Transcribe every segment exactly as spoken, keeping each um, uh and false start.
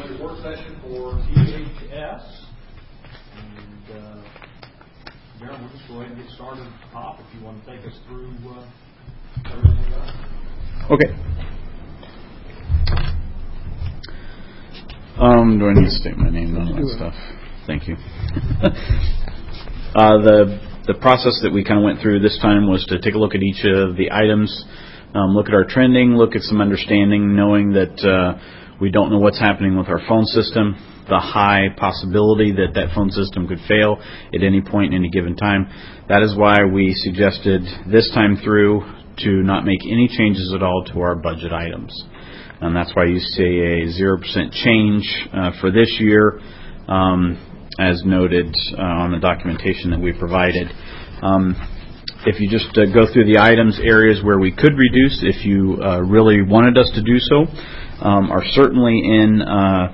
budget work session for D H S. And, uh, Darren, we'll just go ahead and get started at the top if you want to take us through uh, everything we got. Okay. Um, do I need to state my name and all that stuff? Thank you. uh, the the process that we kind of went through this time was to take a look at each of the items, um, look at our trending, look at some understanding, knowing that uh, we don't know what's happening with our phone system, the high possibility that that phone system could fail at any point in any given time. That is why we suggested this time through to not make any changes at all to our budget items. And that's why you see a zero percent change uh, for this year, um, as noted uh, on the documentation that we provided. Um, if you just uh, go through the items, areas where we could reduce, if you uh, really wanted us to do so, um, are certainly in uh,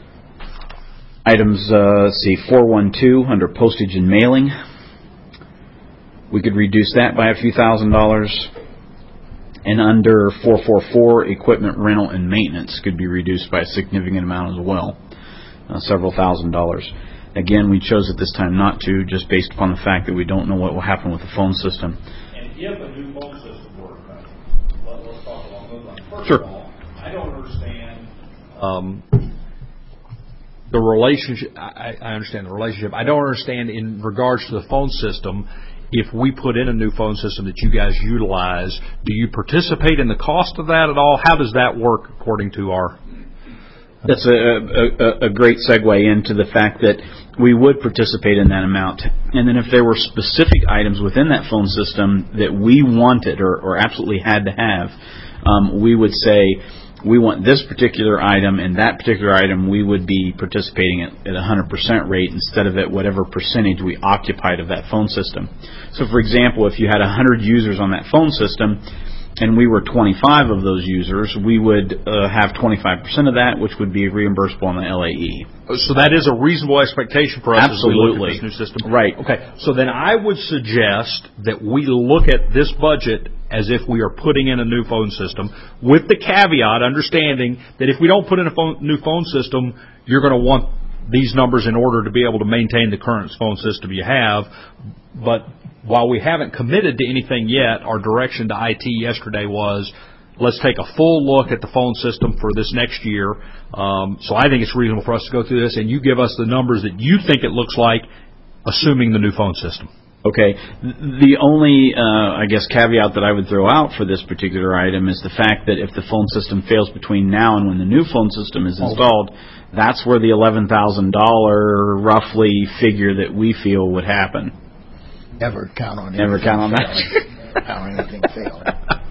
items, uh, see, four one two under postage and mailing. We could reduce that by a few thousand dollars. And under four four four, equipment rental and maintenance could be reduced by a significant amount as well, uh, several thousand dollars. Again, we chose at this time not to, just based upon the fact that we don't know what will happen with the phone system. And if a new phone system were to come, let, let's talk along those lines. First sure. of all, I don't understand um, the relationship. I, I understand the relationship. I don't understand in regards to the phone system. If we put in a new phone system that you guys utilize, do you participate in the cost of that at all? How does that work according to our... That's a, a, a great segue into the fact that we would participate in that amount. And then if there were specific items within that phone system that we wanted or, or absolutely had to have, um, we would say, we want this particular item, and that particular item we would be participating at, at a one hundred percent rate instead of at whatever percentage we occupied of that phone system. So, for example, if you had one hundred users on that phone system, and we were twenty-five of those users, we would uh, have twenty-five percent of that, which would be reimbursable on the L A E. So that is a reasonable expectation for us Absolutely. as we look at this new system? Right. Okay. So then I would suggest that we look at this budget as if we are putting in a new phone system, with the caveat, understanding that if we don't put in a phone, new phone system, you're going to want these numbers in order to be able to maintain the current phone system you have. But while we haven't committed to anything yet, our direction to I T yesterday was, let's take a full look at the phone system for this next year. Um, so I think it's reasonable for us to go through this, and you give us the numbers that you think it looks like, assuming the new phone system. Okay. The only, uh, I guess, caveat that I would throw out for this particular item is the fact that if the phone system fails between now and when the new phone system is installed, that's where the eleven thousand dollars roughly figure that we feel would happen. Never count on Never count on that. Never count on anything failing.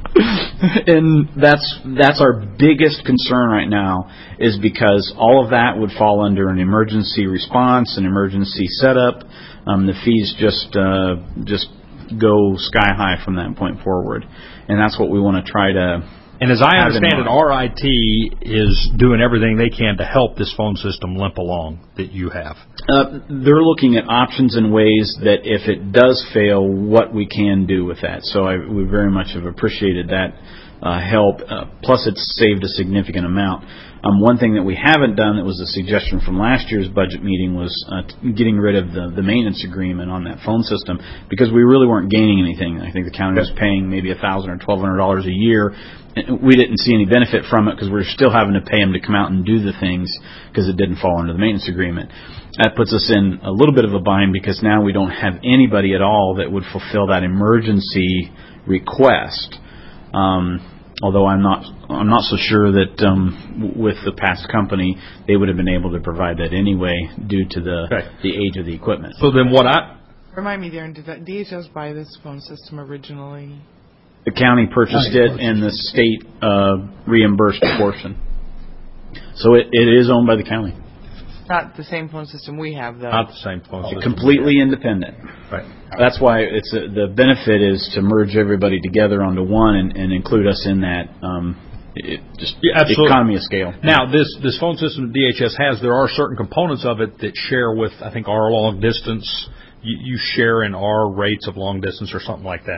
And that's that's our biggest concern right now, is because all of that would fall under an emergency response, an emergency setup. Um, the fees just uh, just go sky high from that point forward, and that's what we want to try to. And as I understand it, our I T is doing everything they can to help this phone system limp along that you have. Uh, they're looking at options and ways that if it does fail, what we can do with that. So I, we very much have appreciated that uh, help. Uh, plus, it's saved a significant amount. Um, one thing that we haven't done that was a suggestion from last year's budget meeting was uh, getting rid of the, the maintenance agreement on that phone system, because we really weren't gaining anything. I think the county was paying maybe one thousand dollars or twelve hundred dollars a year. We didn't see any benefit from it because we were still having to pay them to come out and do the things because it didn't fall under the maintenance agreement. That puts us in a little bit of a bind because now we don't have anybody at all that would fulfill that emergency request. Um, although I'm not I'm not so sure that um, with the past company they would have been able to provide that anyway due to the okay. the age of the equipment. So then what I... Remind me, Darren, did that D H S buy this phone system originally? The county purchased county it purchased and the state uh, reimbursed a portion. So it, it is owned by the county. Not the same phone system we have, though. Not the same phone system. Completely independent. Right. That's why it's a, the benefit is to merge everybody together onto one and, and include us in that. Um, it just yeah, absolutely. Economy of scale. Now, this this phone system that D H S has, there are certain components of it that share with, I think, our long distance. You, you share in our rates of long distance or something like that.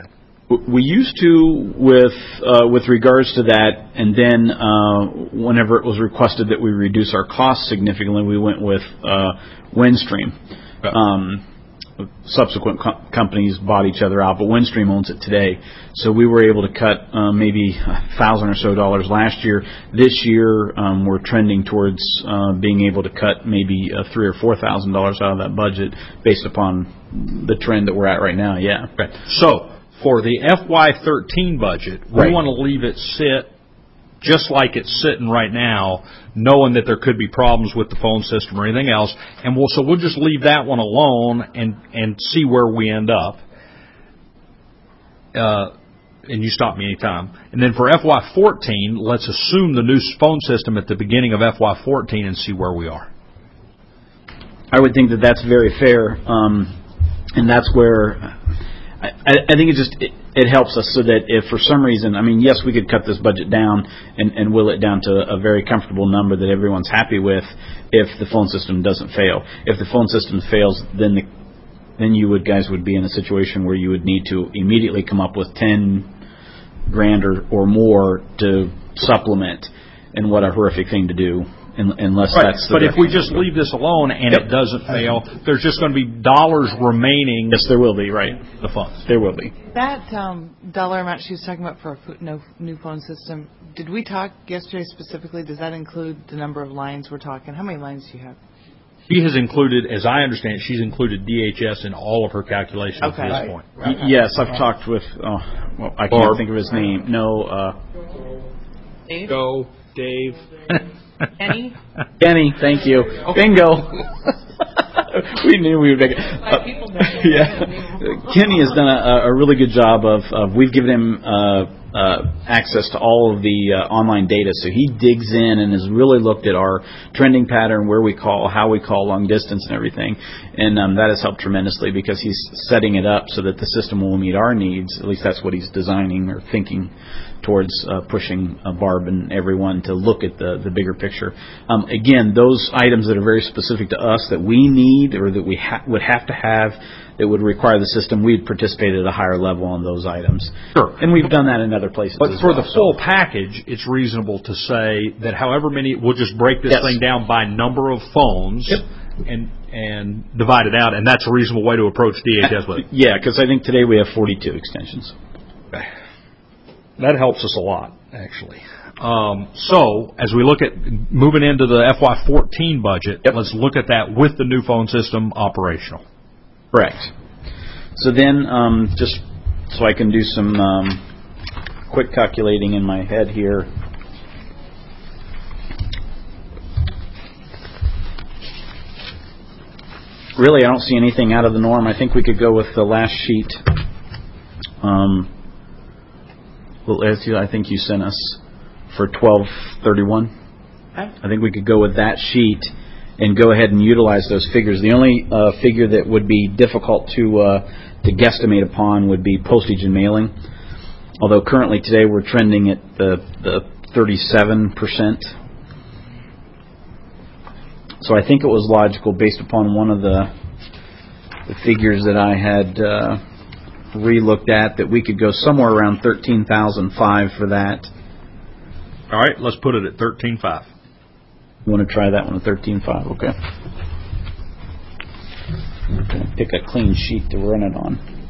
We used to with uh, with regards to that, and then uh, whenever it was requested that we reduce our costs significantly, we went with uh, Windstream. Um, subsequent co- companies bought each other out, but Windstream owns it today. So we were able to cut uh, maybe a thousand or so dollars last year. This year, um, we're trending towards uh, being able to cut maybe uh, three or four thousand dollars out of that budget, based upon the trend that we're at right now. Yeah. Okay. So for the F Y thirteen budget, we Right. want to leave it sit just like it's sitting right now, knowing that there could be problems with the phone system or anything else, and we'll so we'll just leave that one alone and and see where we end up. Uh, and you stop me anytime. And then for F Y fourteen, let's assume the new phone system at the beginning of F Y fourteen and see where we are. I would think that that's very fair, um, and that's where I, I think it just it, it helps us so that if for some reason, I mean, yes, we could cut this budget down and, and will it down to a very comfortable number that everyone's happy with if the phone system doesn't fail. If the phone system fails, then the then you would guys would be in a situation where you would need to immediately come up with ten grand or, or more to supplement, and what a horrific thing to do. Unless right. that's the but if we direction. just leave this alone and Yep. it doesn't fail, there's just going to be dollars remaining. Yes, there will be, right. The funds. There will be. That um, dollar amount she was talking about for a fo- no, new phone system, did we talk yesterday specifically? Does that include the number of lines we're talking? How many lines do you have? She has included, as I understand it, she's included D H S in all of her calculations Okay. at this Right. point. Right. Y- Yes, I've talked with, oh, well, I can't Barb. think of his name. No, uh, Dave? Go, Dave. Kenny? Kenny, thank you. Bingo. We knew we would make it. Five people there. Yeah. Kenny has done a, a really good job of, of we've given him uh, uh, access to all of the uh, online data, so he digs in and has really looked at our trending pattern, where we call, how we call, long distance and everything, and um, that has helped tremendously because he's setting it up so that the system will meet our needs. At least that's what he's designing or thinking towards, uh, pushing uh, Barb and everyone to look at the, the bigger picture. Um, again, those items that are very specific to us that we need or that we ha- would have to have that would require the system, we'd participate at a higher level on those items. Sure. And we've done that in other places But as for well, the so. full package, it's reasonable to say that however many, we'll just break this Yes. thing down by number of phones Yep. and and divide it out, and that's a reasonable way to approach D H S with it. Yeah, because I think today we have forty-two extensions. That helps us a lot, actually. Um, so, as we look at moving into the F Y fourteen budget, Yep. let's look at that with the new phone system operational. Correct. So then, um, just so I can do some um, quick calculating in my head here. Really, I don't see anything out of the norm. I think we could go with the last sheet. Um, well, as you, I think you sent us for twelve thirty-one. I think we could go with that sheet and go ahead and utilize those figures. The only uh, figure that would be difficult to uh, to guesstimate upon would be postage and mailing. Although currently today we're trending at the the thirty-seven percent. So I think it was logical based upon one of the the figures that I had uh, re-looked at that we could go somewhere around thirteen thousand five for that. All right, let's put it at thirteen five. You want to try that one at thirteen five? Okay. I'm going to pick a clean sheet to run it on.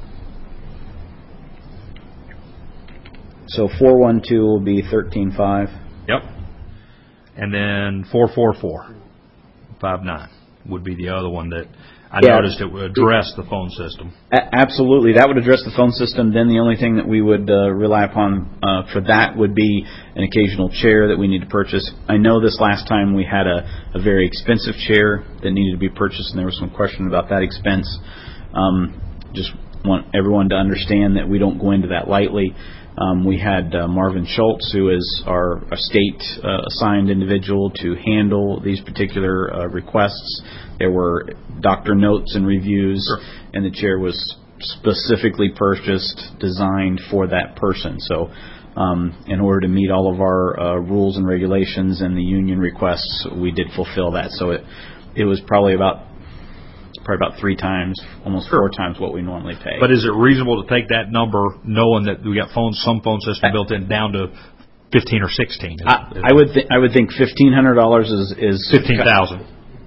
So four one two will be thirteen five. Yep. And then four four four, five nine would be the other one that I Yeah. noticed it would address the phone system. A- absolutely. That would address the phone system. Then the only thing that we would uh, rely upon uh, for that would be an occasional chair that we need to purchase. I know this last time we had a, a very expensive chair that needed to be purchased, and there was some question about that expense. Um, just want everyone to understand that we don't go into that lightly. Um, we had uh, Marvin Schultz, who is our, our state uh, assigned individual to handle these particular uh, requests. There were doctor notes and reviews, Sure. and the chair was specifically purchased, designed for that person. So um, in order to meet all of our uh, rules and regulations and the union requests, we did fulfill that. So it, it was probably about probably about three times, almost Sure. four times what we normally pay. But is it reasonable to take that number, knowing that we got phones, some phone system built in, down to fifteen or sixteen? I, I would th- I would think fifteen hundred dollars is is Fifteen thousand.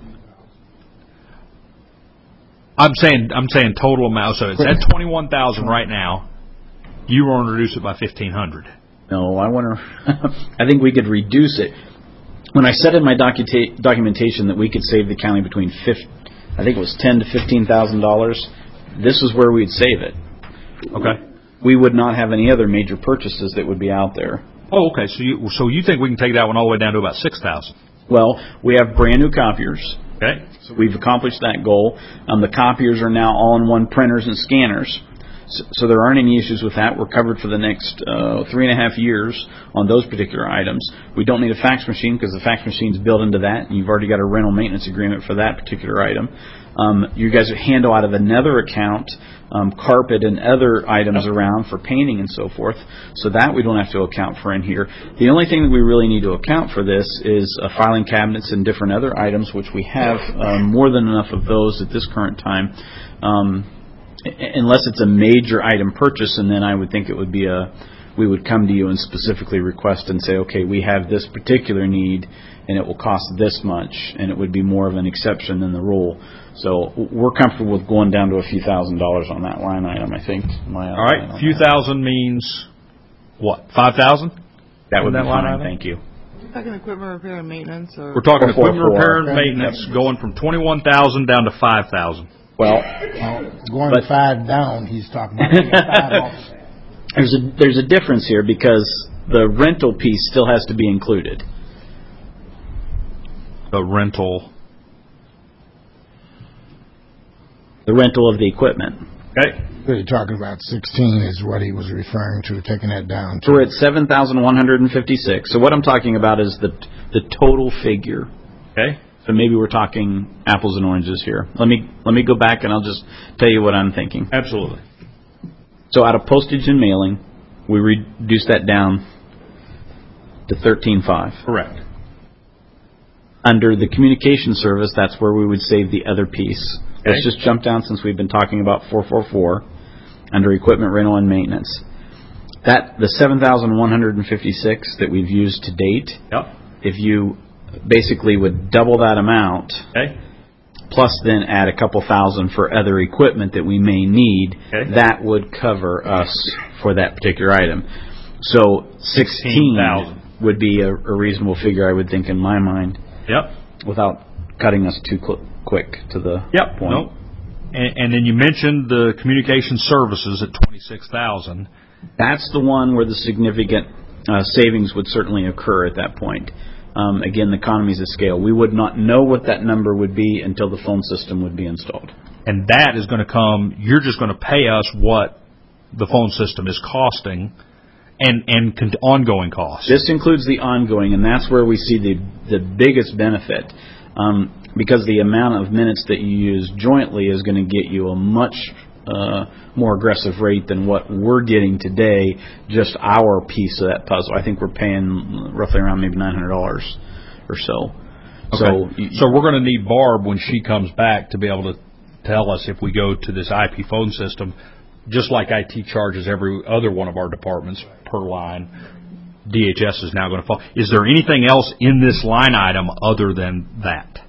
I'm saying I'm saying total amount. So it's at twenty one thousand right now. You want to reduce it by fifteen hundred. No, I want to. I think we could reduce it. When I said in my docuta- documentation that we could save the county between fifty, I think it was ten to fifteen thousand dollars. This is where we'd save it. Okay. We would not have any other major purchases that would be out there. Oh, okay. So you so you think we can take that one all the way down to about six thousand? Well, we have brand new copiers. Okay. So we've accomplished that goal. Um, the copiers are now all-in-one printers and scanners. So, so there aren't any issues with that. We're covered for the next uh, three and a half years on those particular items. We don't need a fax machine because the fax machine's built into that, and you've already got a rental maintenance agreement for that particular item. Um, you guys handle out of another account um, carpet and other items around for painting and so forth, so that we don't have to account for in here. The only thing that we really need to account for this is uh, filing cabinets and different other items, which we have um, more than enough of those at this current time. Um, Unless it's a major item purchase, and then I would think it would be a, we would come to you and specifically request and say, okay, we have this particular need, and it will cost this much, and it would be more of an exception than the rule. So we're comfortable with going down to a few thousand dollars on that line item, I think. My All right, a few thousand means what? Five thousand? That would be that line fine, item? thank you. We're talking equipment repair and maintenance, or We're talking Four, four, equipment repair and four. maintenance going from twenty-one thousand down to five thousand. Well, Well, going But- five down, he's talking about taking five off. there's a there's a difference here because the rental piece still has to be included. The rental. The rental of the equipment. Okay. Really talking about sixteen is what he was referring to, taking that down So to. we're at seven thousand one hundred fifty-six. So what I'm talking about is the the total figure. Okay. So maybe we're talking apples and oranges here. Let me let me go back and I'll just tell you what I'm thinking. Absolutely. So out of postage and mailing, we reduce that down to thirteen five. Correct. Under the communication service, that's where we would save the other piece. Okay. Let's just jump down since we've been talking about four four four under equipment rental and maintenance. That the seven thousand one hundred fifty-six that we've used to date, Yep. if you basically would double that amount, Okay. plus then add a couple thousand for other equipment that we may need, Okay. that would cover us for that particular item. So sixteen sixteen thousand would be a, a reasonable figure, I would think, in my mind, Yep. without cutting us too cl- quick to the Yep. point. Nope. And, and then you mentioned the communication services at twenty-six thousand. That's the one where the significant uh, savings would certainly occur at that point. Um, again, the economies of scale. We would not know what that number would be until the phone system would be installed. And that is going to come, you're just going to pay us what the phone system is costing and, and con- ongoing costs. This includes the ongoing, and that's where we see the the biggest benefit, um, because the amount of minutes that you use jointly is going to get you a much uh, more aggressive rate than what we're getting today, just our piece of that puzzle. I think we're paying roughly around maybe nine hundred dollars or so. So, Okay. you- So we're going to need Barb when she comes back to be able to tell us if we go to this I P phone system, just like I T charges every other one of our departments per line, D H S is now going to fall. Is there anything else in this line item other than that?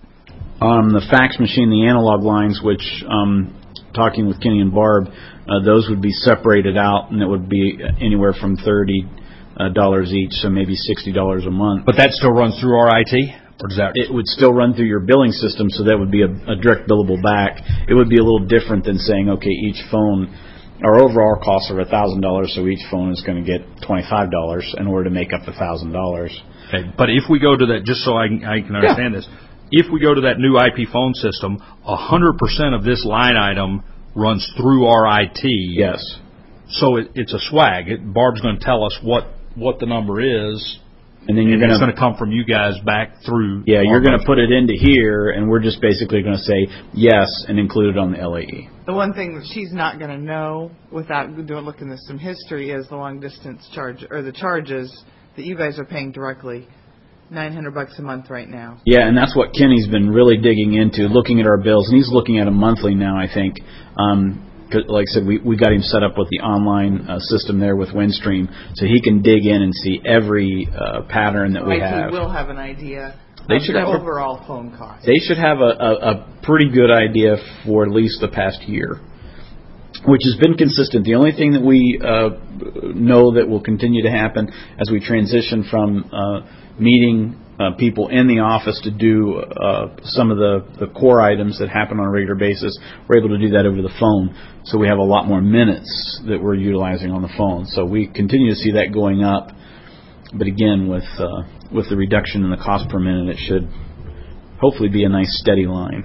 Um, the fax machine, the analog lines, which, um, talking with Kenny and Barb, uh, those would be separated out, and it would be anywhere from thirty dollars each, so maybe sixty dollars a month. But that still runs through our I T? Or does that? It would still run through your billing system, so that would be a, a direct billable back. It would be a little different than saying, okay, each phone, our overall costs are one thousand dollars, so each phone is going to get twenty-five dollars in order to make up the one thousand dollars. Okay. But if we go to that, just so I can, I can understand this, if we go to that new I P phone system, one hundred percent of this line item runs through our I T. Yes. So it, it's a swag. It, Barb's going to tell us what, what the number is, And then you're and it's going going to come from you guys back through. Yeah, you're our going to budget. put it into here, and we're just basically going to say yes and include it on the L A E. the one thing that she's not going to know without doing looking at some history is the long distance charge or the charges that you guys are paying directly nine hundred bucks a month right now. Yeah, and that's what Kenny's been really digging into, looking at our bills, and he's looking at them monthly now, I think. Um, 'cause like I said, we, we got him set up with the online uh, system there with Windstream, so he can dig in and see every uh, pattern that we I have. think we'll have an idea They of should the have a- overall phone cost. They should have a, a, a pretty good idea for at least the past year, which has been consistent. The only thing that we uh, know that will continue to happen as we transition from uh, meeting uh, people in the office to do uh, some of the, the core items that happen on a regular basis, we're able to do that over the phone. So we have a lot more minutes that we're utilizing on the phone. So we continue to see that going up. But again, with uh, with the reduction in the cost per minute, it should hopefully be a nice steady line.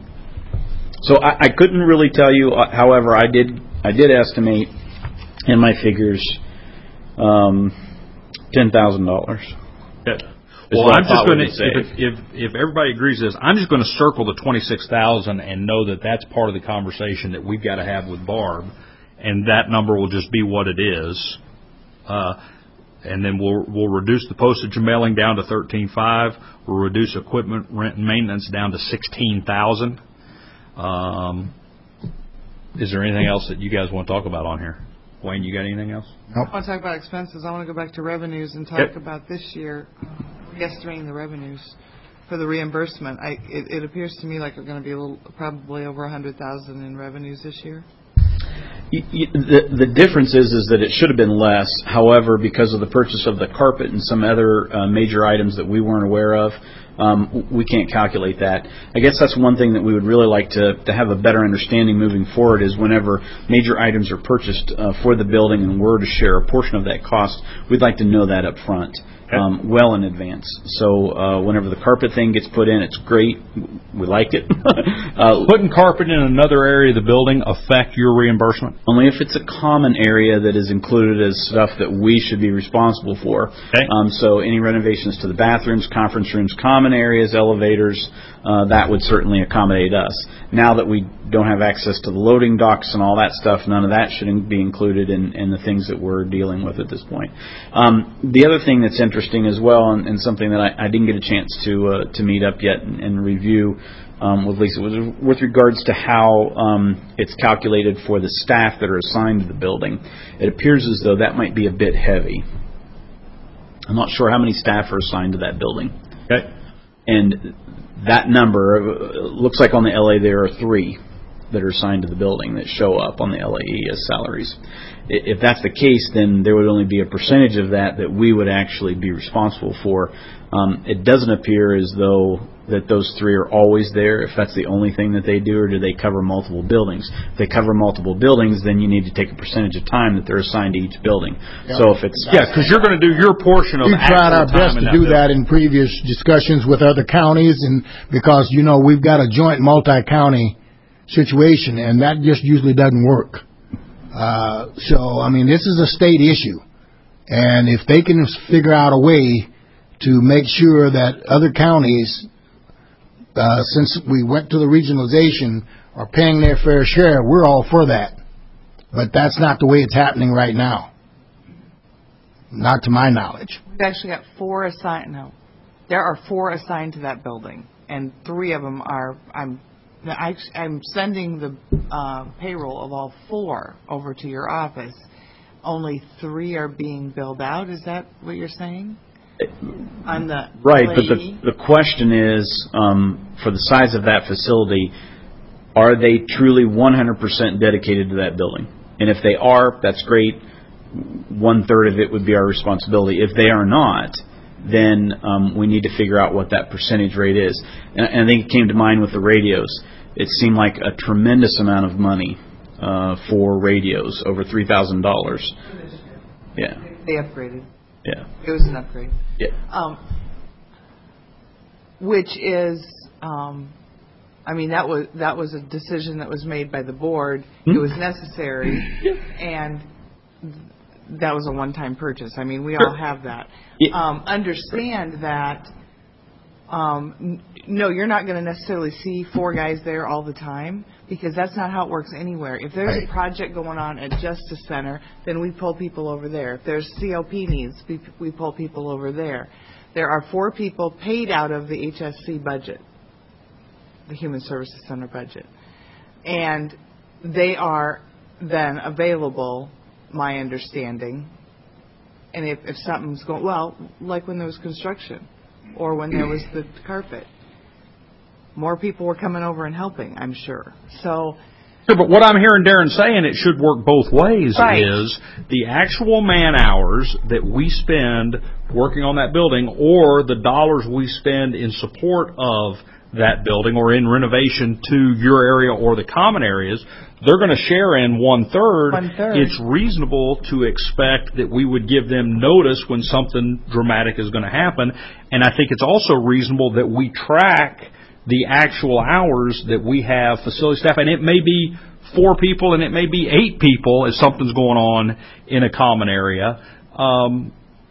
So I, I couldn't really tell you. Uh, however, I did I did estimate in my figures um, ten thousand dollars. Yeah. Well, I'm just going to if, if if everybody agrees with this, I'm just going to circle the twenty-six thousand and know that that's part of the conversation that we've got to have with Barb, and that number will just be what it is. Uh, and then we'll we'll reduce the postage and mailing down to thirteen five. We'll reduce equipment, rent, and maintenance down to sixteen thousand. Um, is there anything else that you guys want to talk about on here? Wayne, you got anything else? Nope. I want to talk about expenses. I want to go back to revenues and talk Yep. about this year, estimating the revenues for the reimbursement. I, it, it appears to me like we're going to be a little, probably over one hundred thousand in revenues this year. Y- y- The, the difference is is that it should have been less. However, because of the purchase of the carpet and some other uh, major items that we weren't aware of, um, we can't calculate that. I guess that's one thing that we would really like to, to have a better understanding moving forward is whenever major items are purchased uh, for the building and we're to share a portion of that cost, we'd like to know that up front. Um, well in advance. So uh, whenever the carpet thing gets put in, it's great. We like it. uh, Putting carpet in another area of the building affect your reimbursement? Only if it's a common area that is included as stuff that we should be responsible for. Okay. Um, so any renovations to the bathrooms, conference rooms, common areas, elevators, uh, that would certainly accommodate us. Now that we don't have access to the loading docks and all that stuff, none of that should be included in, in the things that we're dealing with at this point. Um, the other thing that's interesting as well, and, and something that I, I didn't get a chance to uh, to meet up yet and, and review um, with Lisa, was with regards to how um, it's calculated for the staff that are assigned to the building. It appears as though that might be a bit heavy. I'm not sure how many staff are assigned to that building. Okay. And that number, uh, looks like on the L A there are three that are assigned to the building that show up on the L A E as salaries. If that's the case, then there would only be a percentage of that that we would actually be responsible for. Um, it doesn't appear as though that those three are always there, if that's the only thing that they do, or do they cover multiple buildings? If they cover multiple buildings, then you need to take a percentage of time that they're assigned to each building. Yeah. So if it's... Yeah, because you're going to do your portion of We've tried our actual best time in to do building. that in previous discussions with other counties, and because, you know, we've got a joint multi-county situation, and that just usually doesn't work. Uh, so, I mean, this is a state issue, and if they can figure out a way to make sure that other counties, uh, since we went to the regionalization, are paying their fair share, we're all for that. But that's not the way it's happening right now. Not to my knowledge. We've actually got four assigned. No, there are four assigned to that building, and three of them are. I'm. I, I'm sending the uh, payroll of all four over to your office. Only three are being billed out. Is that what you're saying? On the Right, L A but E? the, the question is, um, for the size of that facility, are they truly one hundred percent dedicated to that building? And if they are, that's great. One-third of it would be our responsibility. If they are not, then um, we need to figure out what that percentage rate is. And, and I think it came to mind with the radios. It seemed like a tremendous amount of money uh, for radios, over three thousand dollars. Yeah, They upgraded. yeah, It was an upgrade. yeah. Um, which is, um, I mean, that was that was a decision that was made by the board. It was necessary, and that was a one-time purchase. I mean, we all have that. Yeah. Um, understand that. Um, n- no, you're not going to necessarily see four guys there all the time, because that's not how it works anywhere. If there's Right. a project going on at Justice Center, then we pull people over there. If there's C O P needs, we, we pull people over there. There are four people paid out of the H S C budget, the Human Services Center budget. And they are then available, my understanding, and if, if something's going, well, like when there was construction or when there was the carpet, more people were coming over and helping, I'm sure. So, Sure, but what I'm hearing Darren saying, it should work both ways, right. is the actual man hours that we spend working on that building or the dollars we spend in support of that building or in renovation to your area or the common areas, they're going to share in one-third. One-third. It's reasonable to expect that we would give them notice when something dramatic is going to happen, and I think it's also reasonable that we track the actual hours that we have facility staff, and it may be four people and it may be eight people if something's going on in a common area, um,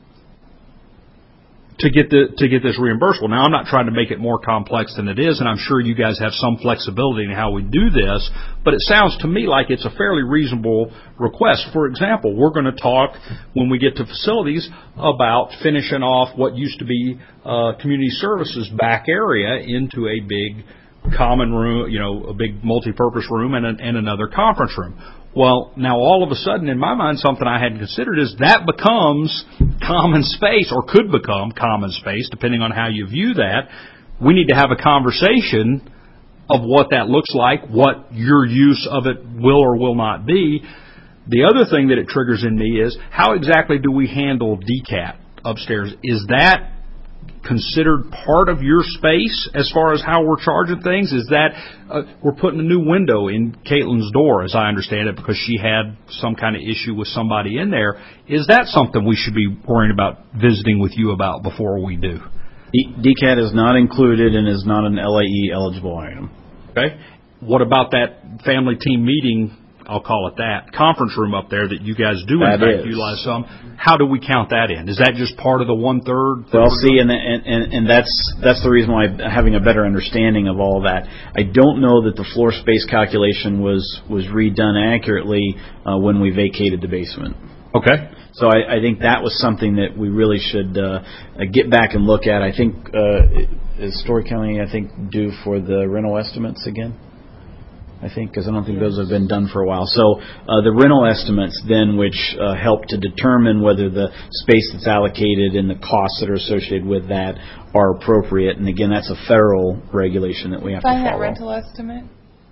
to get the to get this reimbursable. Now, I'm not trying to make it more complex than it is, and I'm sure you guys have some flexibility in how we do this, but it sounds to me like it's a fairly reasonable request. For example, we're going to talk, when we get to facilities, about finishing off what used to be uh, community services back area into a big common room, you know, a big multi-purpose room and, a, and another conference room. Well, now all of a sudden, in my mind, something I hadn't considered is that becomes common space, or could become common space, depending on how you view that. We need to have a conversation of what that looks like, what your use of it will or will not be. The other thing that it triggers in me is, how exactly do we handle D CAT upstairs? Is that considered part of your space as far as how we're charging things? Is that uh, we're putting a new window in Caitlin's door, as I understand it, because she had some kind of issue with somebody in there. Is that something we should be worrying about visiting with you about before we do? D CAT is not included and is not an L A E eligible item. Okay. What about that family team meeting, I'll call it that, conference room up there that you guys do in That fact is. utilize some? How do we count that in? Is that just part of the one-third? Well, see, and, and and that's that's the reason why having a better understanding of all that. I don't know that the floor space calculation was was redone accurately uh, when we vacated the basement. Okay. So I, I think that was something that we really should uh, get back and look at. I think uh, is Story County, I think, due for the rental estimates again? I think, because I don't think those have been done for a while. So uh, the rental estimates then, which uh, help to determine whether the space that's allocated and the costs that are associated with that are appropriate. And again, that's a federal regulation that we have to Find that follow. rental estimate?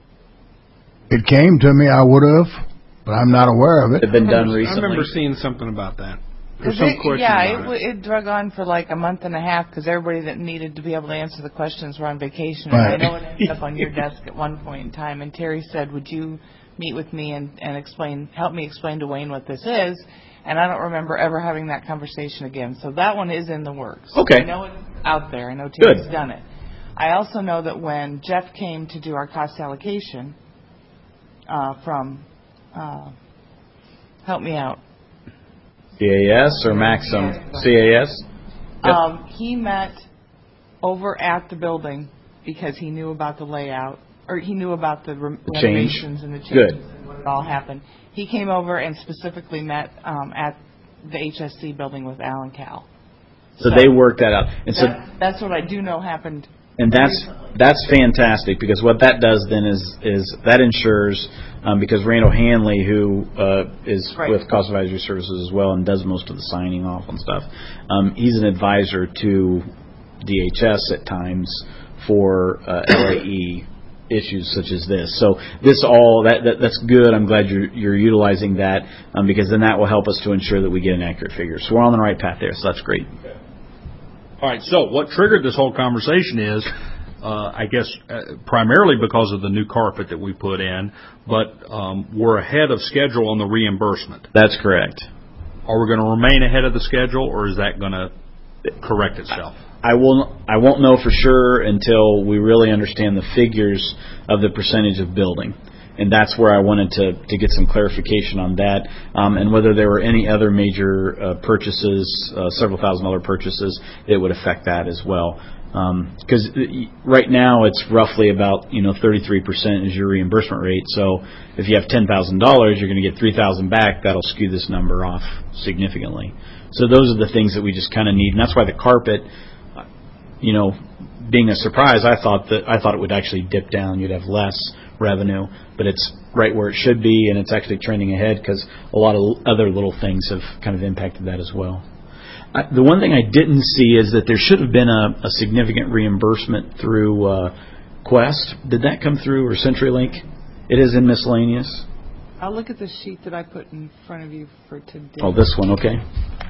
It came to me, I would have, but I'm not aware of it. It's been done I recently. remember seeing something about that. There's 'Cause some it- question yeah, about it, it. w- it drug on for like a month and a half because everybody that needed to be able to answer the questions were on vacation. Right. And I know it ended up on your desk at one point in time. And Terry said, "Would you meet with me and, and explain, help me explain to Wayne what this is?" And I don't remember ever having that conversation again. So that one is in the works. Okay. I know it's out there. I know Terry's Good. done it. I also know that when Jeff came to do our cost allocation uh, from, uh, help me out. C A S or Maxim? C A S? Yep. Um, he met over at the building because he knew about the layout, or he knew about the re- The change. renovations and the changes Good. and what had all happened. He came over and specifically met um, at the H S C building with Alan Cal. So they worked that out. And so That, that's what I do know happened. And that's that's fantastic, because what that does then is is that ensures, um, because Randall Hanley, who uh, is Right. with Cost Advisory Services as well and does most of the signing off and stuff, um, he's an advisor to D H S at times for uh, L A E issues such as this. So this all that, that that's good. I'm glad you're you're utilizing that, um, because then that will help us to ensure that we get an accurate figure. So we're on the right path there. So that's great. All right, so what triggered this whole conversation is, uh, I guess, uh, primarily because of the new carpet that we put in, but um, we're ahead of schedule on the reimbursement. That's correct. Are we going to remain ahead of the schedule, or is that going to correct itself? I will. I won't know for sure until we really understand the figures of the percentage of building, and that's where I wanted to, to get some clarification on that, um, and whether there were any other major uh, purchases, uh, several thousand dollar purchases, that would affect that as well. Because right now it's roughly about, you know, thirty-three percent is your reimbursement rate. So if you have ten thousand dollars, you're going to get three thousand dollars back. That'll skew this number off significantly. So those are the things that we just kind of need. And that's why the carpet, you know, being a surprise, I thought that I thought it would actually dip down. You'd have less revenue, but it's right where it should be, and it's actually trending ahead because a lot of other little things have kind of impacted that as well. I, the one thing I didn't see is that there should have been a, a significant reimbursement through uh, Quest. Did that come through, or CenturyLink? It is in miscellaneous. I'll look at the sheet that I put in front of you for today. Oh, this one, okay.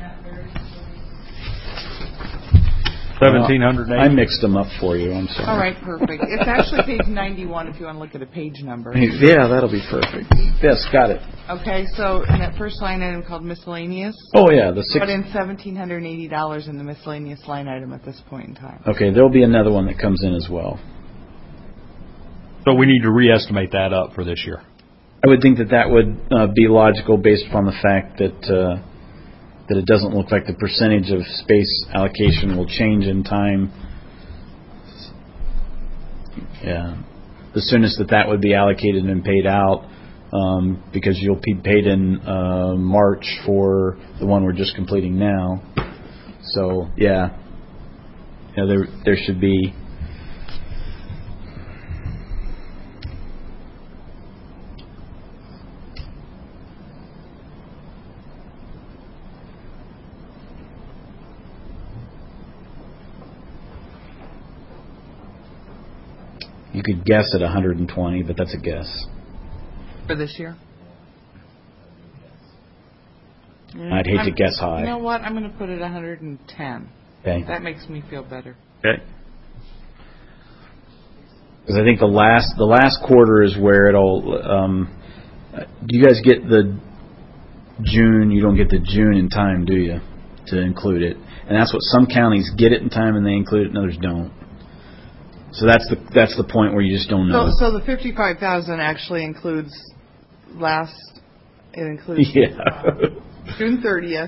seventeen hundred I mixed them up for you. I'm sorry. All right, perfect. It's actually page ninety-one if you want to look at a page number. Yeah, that'll be perfect. Yes, got it. Okay, so in that first line item called miscellaneous, Oh, yeah, the six. put in one thousand seven hundred eighty dollars in the miscellaneous line item at this point in time. Okay, there'll be another one that comes in as well. So we need to reestimate that up for this year. I would think that that would uh, be logical based upon the fact that uh, that it doesn't look like the percentage of space allocation will change in time. Yeah, the soonest that that would be allocated and paid out, um, because you'll be paid in uh, March for the one we're just completing now. So yeah, yeah, there there should be. You could guess at one hundred twenty, but that's a guess. For this year? I'd hate I'm, to guess high. You know what? I'm going to put it one hundred ten. Okay. That makes me feel better. Okay. Because I think the last the last quarter is where it'll. Um, do you guys get the June? You don't get the June in time, do you? To include it, and that's what some counties get it in time and they include it, and others don't. So that's the that's the point where you just don't know. So, so the fifty-five thousand actually includes last. It includes Yeah. uh, June thirtieth,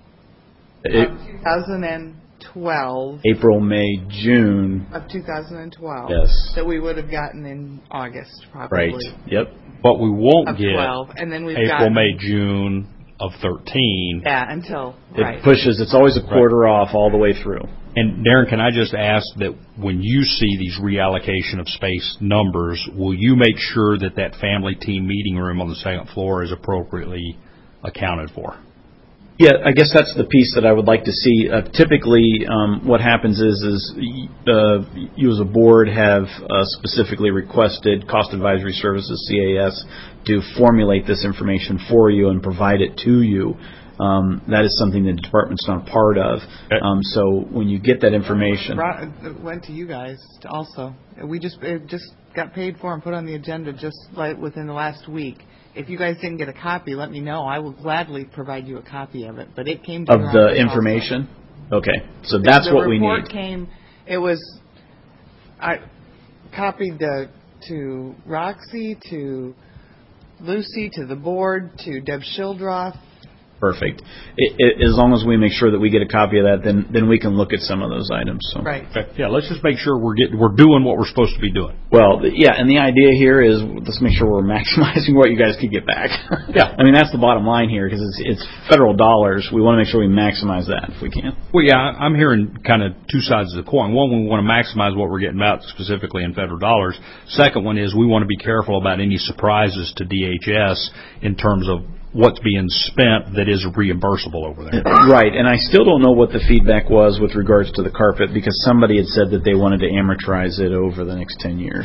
It- of two thousand twelve. April, May, June. Of two thousand twelve. Yes. That we would have gotten in August, probably. Right. Yep. But we won't Of get twelve, and then we've April, got May, June of thirteen. Yeah, until It right. pushes. It's always a quarter off all the way through. And Darren, can I just ask that when you see these reallocation of space numbers, will you make sure that that family team meeting room on the second floor is appropriately accounted for? Yeah, I guess that's the piece that I would like to see. Uh, typically, um, what happens is, is uh, you as a board have uh, specifically requested Cost Advisory Services, C A S, to formulate this information for you and provide it to you. Um, that is something the department's not a part of. Okay. Um, so when you get that information, Brought, it went to you guys also. We just it just got paid for and put on the agenda just like within the last week. If you guys didn't get a copy, let me know. I will gladly provide you a copy of it. But it came to of your the office information, also. okay. So that's the what we report need. Came. It was. I copied the to Roxy, to Lucy, to the board, to Deb Schildroth. Perfect. It, it, as long as we make sure that we get a copy of that, then then we can look at some of those items. So. Right. Okay. Yeah, let's just make sure we're getting we're doing what we're supposed to be doing. Well, the, yeah, and the idea here is let's make sure we're maximizing what you guys could get back. Yeah. I mean, that's the bottom line here because it's it's federal dollars. We want to make sure we maximize that if we can. Well, yeah, I'm hearing kind of two sides of the coin. One, we want to maximize what we're getting out specifically in federal dollars. Second one is we want to be careful about any surprises to D H S in terms of what's being spent that is reimbursable over there. Right, and I still don't know what the feedback was with regards to the carpet because somebody had said that they wanted to amortize it over the next ten years.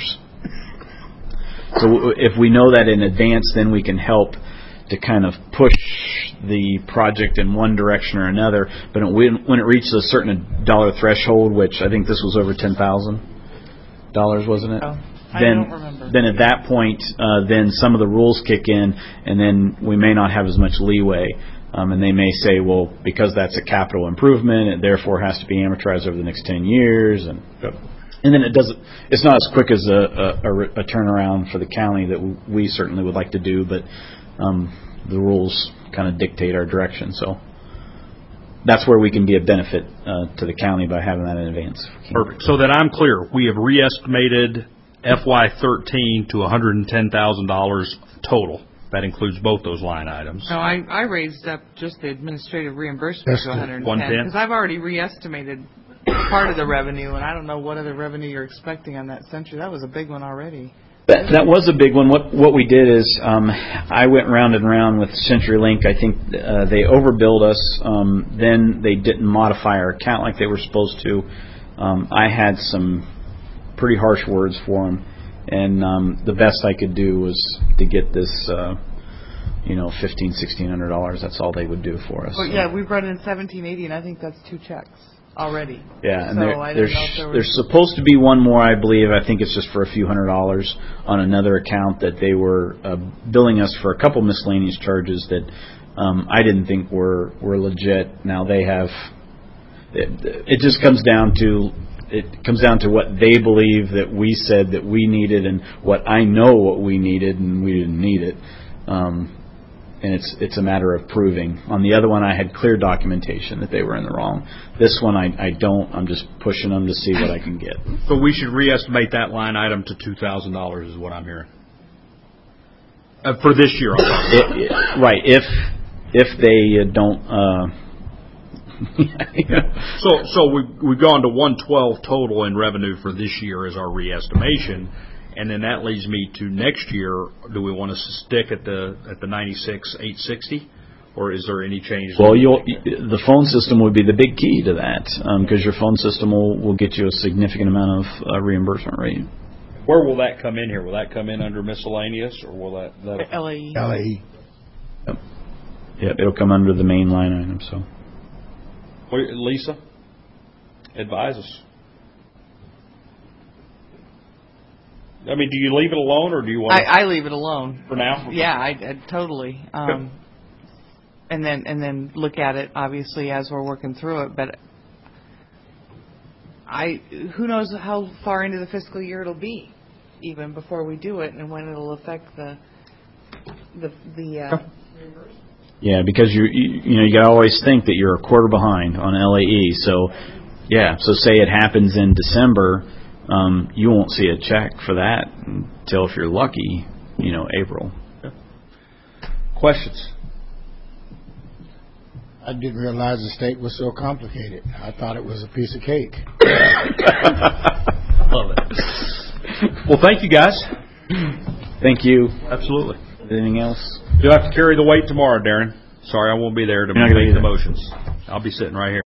So if we know that in advance, then we can help to kind of push the project in one direction or another. But it, when it reaches a certain dollar threshold, which I think this was over ten thousand dollars, wasn't it? Oh. I Then, don't remember. then at that point, uh, then some of the rules kick in, and then we may not have as much leeway. Um, and they may say, well, because that's a capital improvement, it therefore has to be amortized over the next ten years. And Yep. and then it doesn't. It's not as quick as a, a, a, a turnaround for the county that we certainly would like to do, but um, the rules kind of dictate our direction. So, that's where we can be a benefit uh, to the county by having that in advance. Perfect. So that I'm clear, we have re-estimated F Y thirteen to one hundred ten thousand dollars total. That includes both those line items. No, I, I raised up just the administrative reimbursement That's to the one hundred ten one ten? because I've already re-estimated part of the revenue, and I don't know what other revenue you're expecting on that Century. That was a big one already. That, that was a big one. What what we did is um, I went round and round with CenturyLink. I think uh, they overbilled us. Um, then they didn't modify our account like they were supposed to. Um, I had some pretty harsh words for them, and um, the best I could do was to get this, uh, you know, fifteen, sixteen hundred dollars. That's all they would do for us. But So- yeah, we brought in seventeen eighty, and I think that's two checks already. Yeah, and so there, I there's don't know if there was... there's supposed to be one more, I believe. I think it's just for a few hundred dollars on another account that they were uh, billing us for a couple miscellaneous charges that um, I didn't think were were legit. Now they have. It, it just comes down to it comes down to what they believe that we said that we needed, and what I know what we needed, and we didn't need it. Um, and it's it's a matter of proving. On the other one, I had clear documentation that they were in the wrong. This one, I, I don't. I'm just pushing them to see what I can get. So we should re-estimate that line item to two thousand dollars is what I'm hearing. Uh, for this year, I'm talking. It, it, right. If if they uh, don't. Uh, So so we've, we've gone to one twelve total in revenue for this year as our re-estimation, and then that leads me to next year. Do we want to stick at the at the ninety-six eight sixty, or is there any change? Well, you'll, the phone system would be the big key to that, because um, your phone system will, will get you a significant amount of uh, reimbursement rate. Where will that come in here? Will that come in under miscellaneous, or will that? that L A E. L A E. Yep. Yep, it'll come under the main line item. So. Wait, Lisa, advise us. I mean, do you leave it alone, or do you want? I, I leave it alone for now. Yeah, I, I totally. Um, and then and then look at it obviously as we're working through it. But I who knows how far into the fiscal year it'll be, even before we do it, and when it'll affect the the the. Uh, Yeah, because you you, you know you gotta always think that you're a quarter behind on L A E. So, yeah, so say it happens in December, um, you won't see a check for that until, if you're lucky, you know, April. Questions? I didn't realize the state was so complicated. I thought it was a piece of cake. Love it. Well, thank you, guys. Thank you. Absolutely. Anything else? You'll have to carry the weight tomorrow, Darren. Sorry, I won't be there to You're not gonna make be the there. motions. I'll be sitting right here.